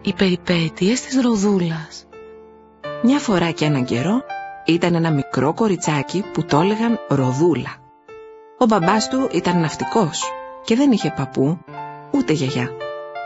Οι περιπέτειες της Ροδούλας. Μια φορά και έναν καιρό ήταν ένα μικρό κοριτσάκι που το έλεγαν Ροδούλα. Ο μπαμπάς του ήταν ναυτικός και δεν είχε παππού ούτε γιαγιά.